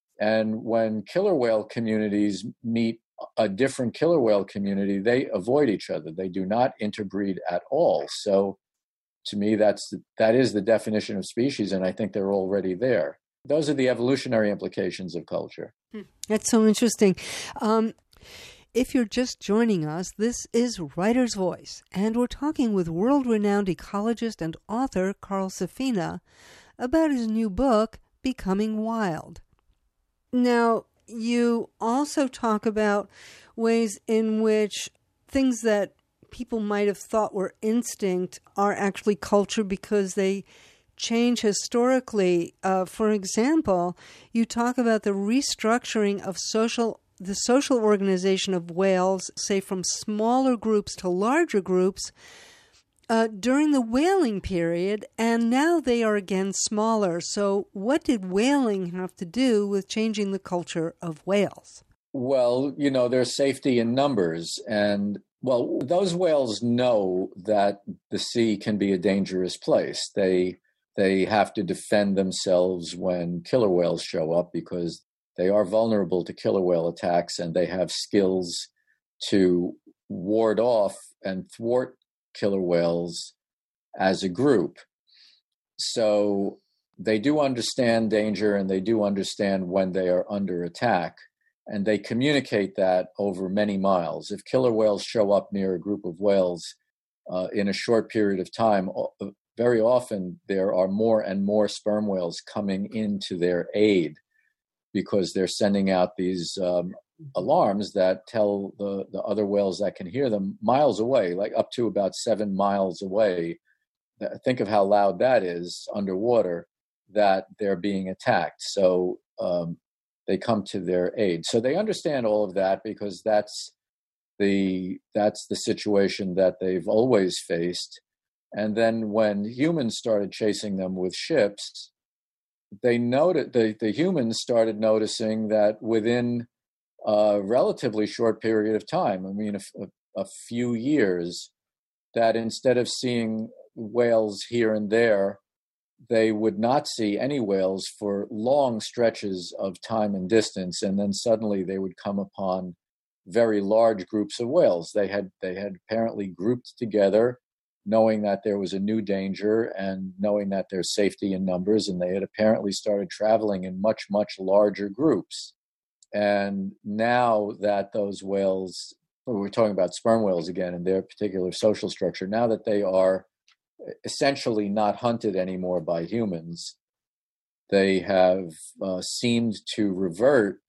And when killer whale communities meet a different killer whale community, they avoid each other. They do not interbreed at all. So to me, that's that is the definition of species, and I think they're already there. Those are the evolutionary implications of culture. That's so interesting. Um, If you're just joining us, this is Writer's Voice, and we're talking with world-renowned ecologist and author Carl Safina about his new book, Becoming Wild. Now, you also talk about ways in which things that people might have thought were instinct are actually culture because they change historically. Uh, for example, you talk about the restructuring of social the social organization of whales, say from smaller groups to larger groups, uh, during the whaling period, and now they are again smaller. So what did whaling have to do with changing the culture of whales? Well, you know, there's safety in numbers. And, well, those whales know that the sea can be a dangerous place. They they have to defend themselves when killer whales show up because they are vulnerable to killer whale attacks, and they have skills to ward off and thwart killer whales as a group. So they do understand danger, and they do understand when they are under attack, and they communicate that over many miles. If killer whales show up near a group of whales uh, in a short period of time, very often there are more and more sperm whales coming into their aid, because they're sending out these um, alarms that tell the, the other whales that can hear them miles away, like up to about seven miles away. Think of how loud that is underwater, that they're being attacked. So um, they come to their aid. So they understand all of that because that's the that's the situation that they've always faced. And then when humans started chasing them with ships, they noted the, the humans started noticing that within a relatively short period of time, I mean, a, a few years, that instead of seeing whales here and there, they would not see any whales for long stretches of time and distance. And then suddenly they would come upon very large groups of whales. They had, they had apparently grouped together, knowing that there was a new danger and knowing that there's safety in numbers, and they had apparently started traveling in much, much larger groups. And now that those whales, we're talking about sperm whales again and their particular social structure, now that they are essentially not hunted anymore by humans, they have uh, seemed to revert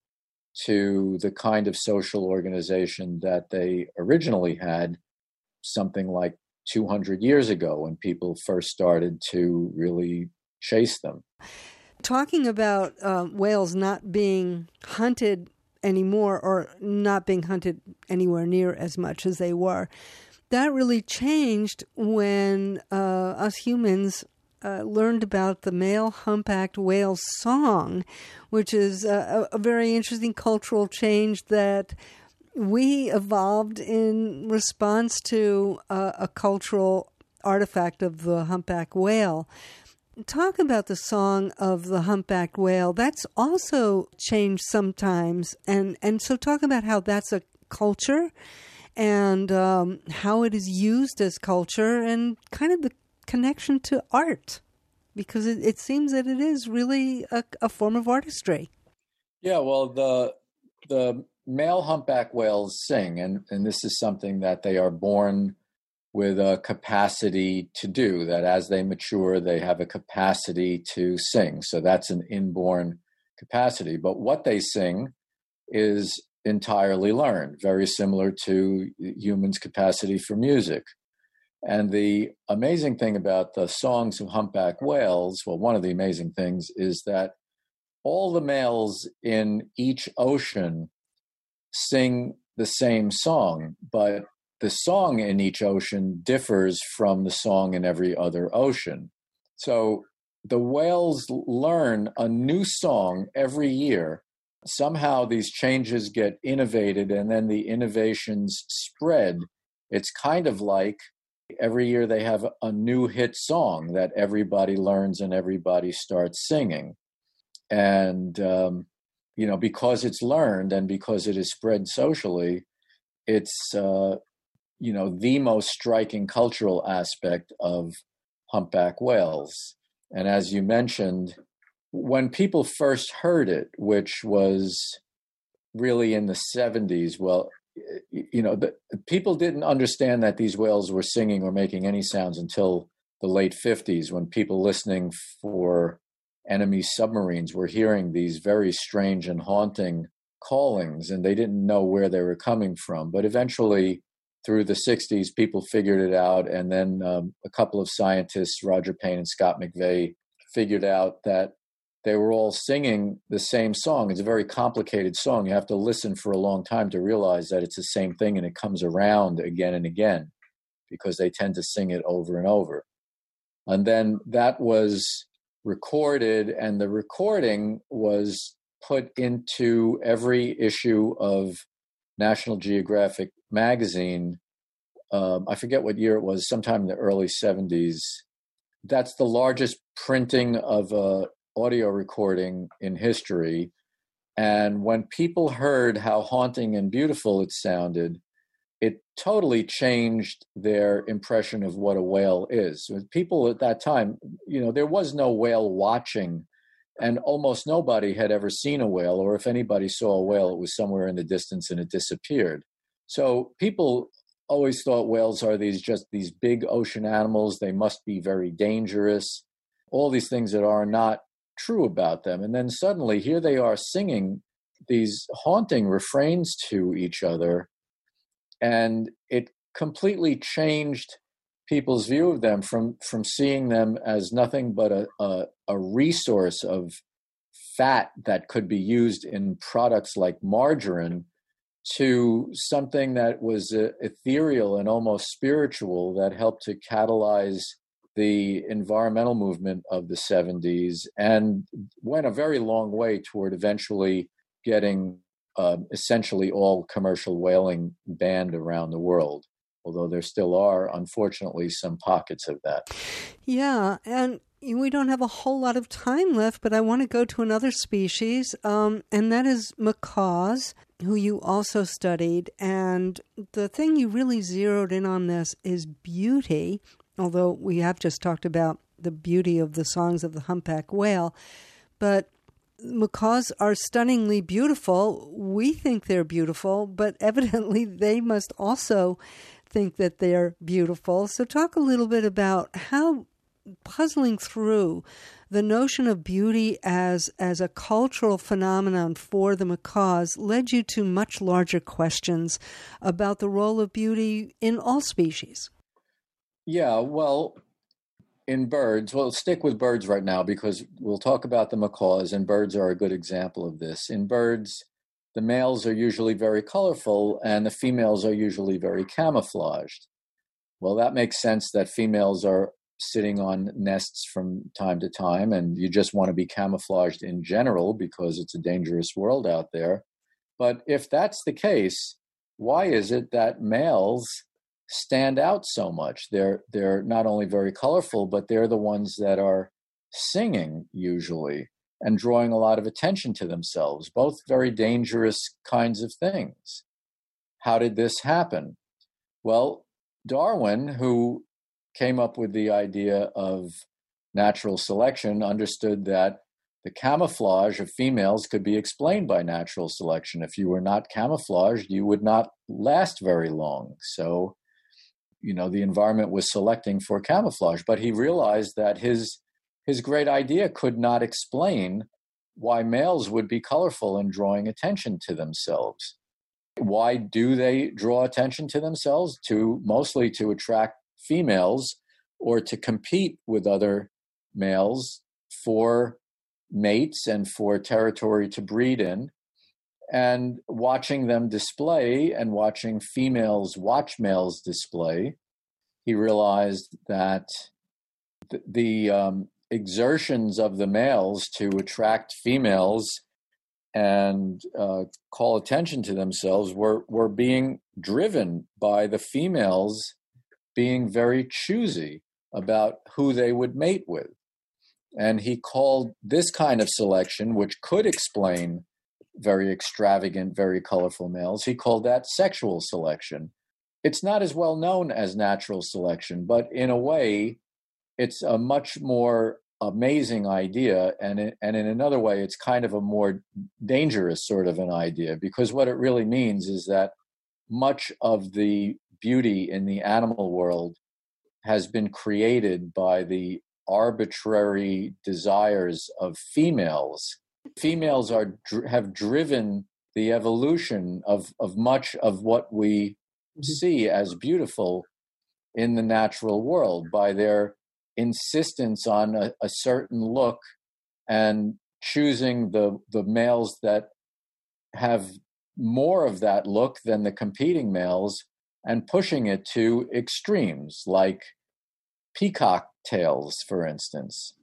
to the kind of social organization that they originally had, something like two hundred years ago, when people first started to really chase them. Talking about uh, whales not being hunted anymore, or not being hunted anywhere near as much as they were, that really changed when uh, us humans uh, learned about the male humpbacked whale song, which is a, a very interesting cultural change that we evolved in response to uh, a cultural artifact of the humpback whale. Talk about the song of the humpback whale. That's also changed sometimes. And, and so talk about how that's a culture and um, how it is used as culture and kind of the connection to art, because it, it seems that it is really a, a form of artistry. Yeah, well, the the male humpback whales sing, and, and this is something that they are born with a capacity to do, that as they mature, they have a capacity to sing. So that's an inborn capacity. But what they sing is entirely learned, very similar to humans' capacity for music. And the amazing thing about the songs of humpback whales, well, one of the amazing things is that all the males in each ocean sing the same song, but the song in each ocean differs from the song in every other ocean. So the whales learn a new song every year. Somehow these changes get innovated, and then the innovations spread. It's kind of like every year they have a new hit song that everybody learns and everybody starts singing. And, um, you know, because it's learned and because it is spread socially, it's, uh, you know, the most striking cultural aspect of humpback whales. And as you mentioned, when people first heard it, which was really in the seventies, well, you know, the, people didn't understand that these whales were singing or making any sounds until the late fifties, when people listening for enemy submarines were hearing these very strange and haunting callings, and they didn't know where they were coming from. But eventually, through the sixties, people figured it out. And then um, a couple of scientists, Roger Payne and Scott McVeigh, figured out that they were all singing the same song. It's a very complicated song. You have to listen for a long time to realize that it's the same thing, and it comes around again and again because they tend to sing it over and over. And then that was recorded, and the recording was put into every issue of National Geographic magazine. Um, I forget what year it was, sometime in the early seventies. That's the largest printing of a audio recording in history. And when people heard how haunting and beautiful it sounded, it totally changed their impression of what a whale is. People at that time, you know, there was no whale watching, and almost nobody had ever seen a whale, or if anybody saw a whale, it was somewhere in the distance and it disappeared. So people always thought whales are these just these big ocean animals. They must be very dangerous. All these things that are not true about them. And then suddenly here they are singing these haunting refrains to each other. And it completely changed people's view of them from, from seeing them as nothing but a, a, a resource of fat that could be used in products like margarine, to something that was uh, ethereal and almost spiritual, that helped to catalyze the environmental movement of the seventies, and went a very long way toward eventually getting uh, essentially all commercial whaling banned around the world, although there still are, unfortunately, some pockets of that. Yeah, and we don't have a whole lot of time left, but I want to go to another species, um, and that is macaws, who you also studied. And the thing you really zeroed in on this is beauty, although we have just talked about the beauty of the songs of the humpback whale. But macaws are stunningly beautiful. We think they're beautiful, but evidently they must also think that they're beautiful. So talk a little bit about how puzzling through the notion of beauty as as a cultural phenomenon for the macaws led you to much larger questions about the role of beauty in all species. Yeah, well, in birds, well, stick with birds right now because we'll talk about the macaws, and birds are a good example of this. In birds, the males are usually very colorful and the females are usually very camouflaged. Well, that makes sense that females are sitting on nests from time to time, and you just want to be camouflaged in general because it's a dangerous world out there. But if that's the case, why is it that males stand out so much? They're they're not only very colorful, but they're the ones that are singing usually and drawing a lot of attention to themselves, both very dangerous kinds of things. How did this happen? Well, Darwin, who came up with the idea of natural selection, understood that the camouflage of females could be explained by natural selection. If you were not camouflaged, you would not last very long. So, you know, the environment was selecting for camouflage, but he realized that his his great idea could not explain why males would be colorful and drawing attention to themselves. Why do they draw attention to themselves? To mostly to attract females or to compete with other males for mates and for territory to breed in. And watching them display and watching females watch males display, he realized that the, the um, exertions of the males to attract females and uh, call attention to themselves were, were being driven by the females being very choosy about who they would mate with. And he called this kind of selection, which could explain very extravagant, very colorful males, he called that sexual selection. It's not as well known as natural selection, but in a way, it's a much more amazing idea. And, it, and in another way, it's kind of a more dangerous sort of an idea, because what it really means is that much of the beauty in the animal world has been created by the arbitrary desires of females. Females are have driven the evolution of, of much of what we see as beautiful in the natural world by their insistence on a, a certain look and choosing the, the males that have more of that look than the competing males and pushing it to extremes like peacock tails, for instance.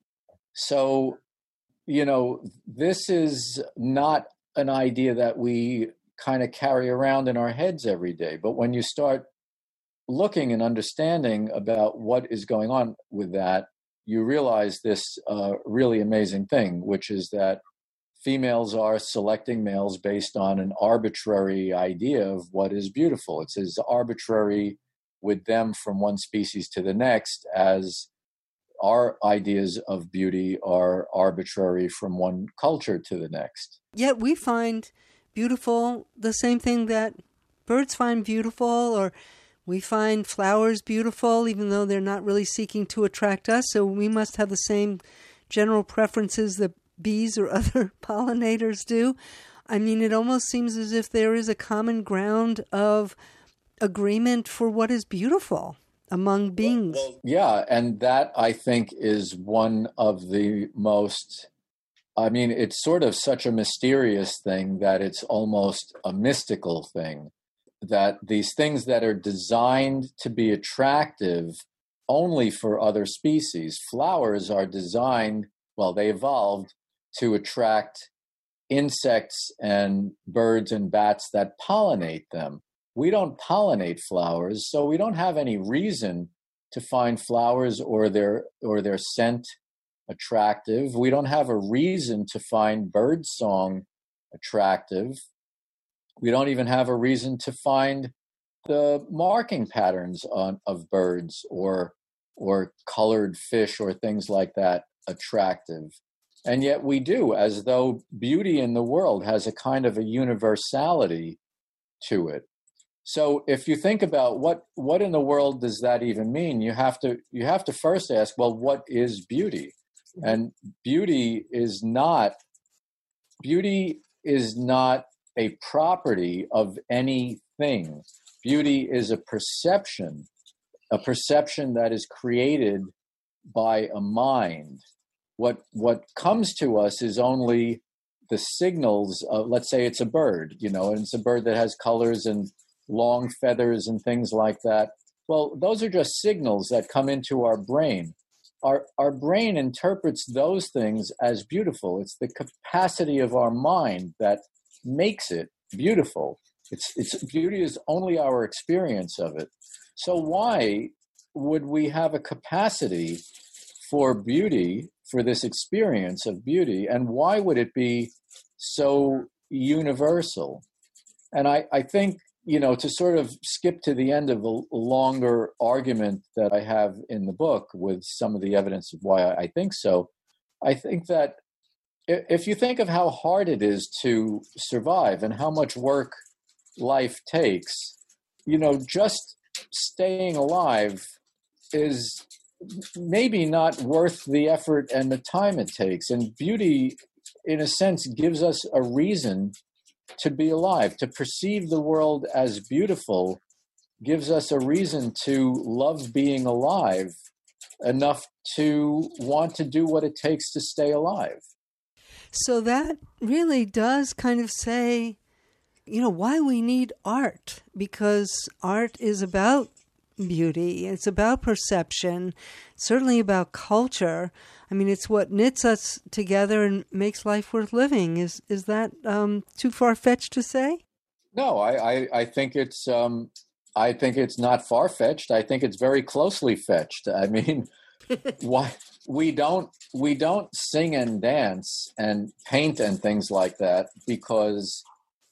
So, you know, this is not an idea that we kind of carry around in our heads every day. But when you start looking and understanding about what is going on with that, you realize this uh, really amazing thing, which is that females are selecting males based on an arbitrary idea of what is beautiful. It's as arbitrary with them from one species to the next as our ideas of beauty are arbitrary from one culture to the next. Yet we find beautiful the same thing that birds find beautiful, or we find flowers beautiful, even though they're not really seeking to attract us. So we must have the same general preferences that bees or other pollinators do. I mean, it almost seems as if there is a common ground of agreement for what is beautiful among beings. Well, well, yeah, and that, I think, is one of the most, I mean, it's sort of such a mysterious thing that it's almost a mystical thing, that these things that are designed to be attractive only for other species, flowers are designed, well, they evolved to attract insects and birds and bats that pollinate them. We don't pollinate flowers, so we don't have any reason to find flowers or their or their scent attractive. We don't have a reason to find bird song attractive. We don't even have a reason to find the marking patterns on, of birds or or colored fish or things like that attractive. And yet we do, as though beauty in the world has a kind of a universality to it. So if you think about what, what in the world does that even mean, you have to you have to first ask, well, what is beauty? And beauty is not beauty is not a property of anything. Beauty is a perception, a perception that is created by a mind. What what comes to us is only the signals of, let's say it's a bird, you know, and it's a bird that has colors and long feathers and things like that. Well, those are just signals that come into our brain. Our our brain interprets those things as beautiful. It's the capacity of our mind that makes it beautiful. It's it's beauty is only our experience of it. So why would we have a capacity for beauty, for this experience of beauty, and why would it be so universal? And I, I think, you know, to sort of skip to the end of a longer argument that I have in the book with some of the evidence of why I think so, I think that if you think of how hard it is to survive and how much work life takes, you know, just staying alive is maybe not worth the effort and the time it takes. And beauty, in a sense, gives us a reason to be alive. To perceive the world as beautiful gives us a reason to love being alive enough to want to do what it takes to stay alive. So that really does kind of say, you know, why we need art, because art is about beauty. It's about perception, certainly about culture. I mean, it's what knits us together and makes life worth living. Is is that um, too far-fetched to say? No, I, I, I think it's um, I think it's not far-fetched. I think it's very closely fetched. I mean, why we don't we don't sing and dance and paint and things like that because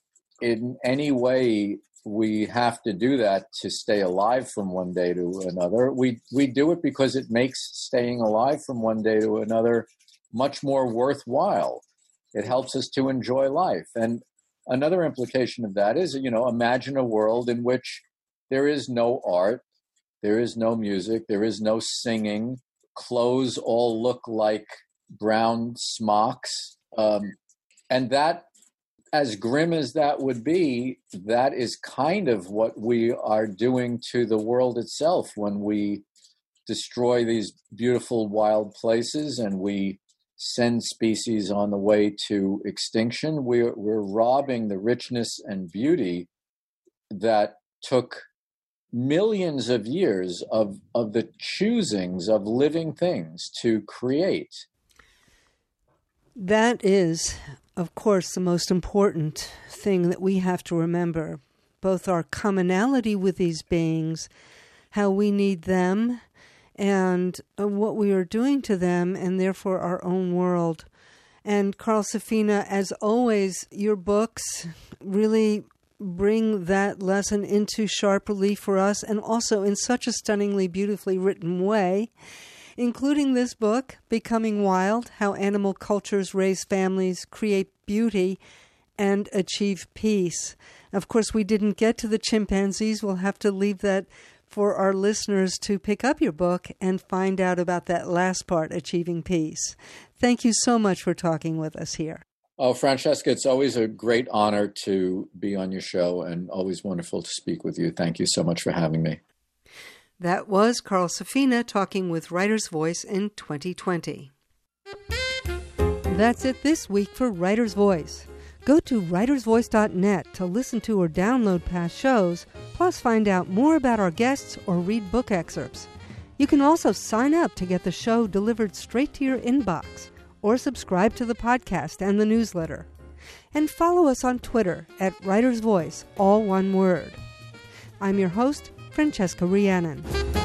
in any way we have to do that to stay alive from one day to another. We we do it because it makes staying alive from one day to another much more worthwhile. It helps us to enjoy life. And another implication of that is, you know, imagine a world in which there is no art, there is no music, there is no singing, clothes all look like brown smocks. Um, and that, as grim as that would be, that is kind of what we are doing to the world itself when we destroy these beautiful wild places and we send species on the way to extinction. We're, we're robbing the richness and beauty that took millions of years of, of the choosings of living things to create. That is, of course, the most important thing that we have to remember, both our commonality with these beings, how we need them, and what we are doing to them, and therefore our own world. And Carl Safina, as always, your books really bring that lesson into sharp relief for us, and also in such a stunningly beautifully written way, including this book, Becoming Wild, How Animal Cultures Raise Families, Create Beauty, and Achieve Peace. Of course, we didn't get to the chimpanzees. We'll have to leave that for our listeners to pick up your book and find out about that last part, Achieving Peace. Thank you so much for talking with us here. Oh, Francesca, it's always a great honor to be on your show and always wonderful to speak with you. Thank you so much for having me. That was Carl Safina talking with Writer's Voice in twenty twenty. That's it this week for Writer's Voice. Go to writers voice dot net to listen to or download past shows, plus find out more about our guests or read book excerpts. You can also sign up to get the show delivered straight to your inbox, or subscribe to the podcast and the newsletter. And follow us on Twitter at Writer's Voice, all one word. I'm your host, Francesca Rhiannon.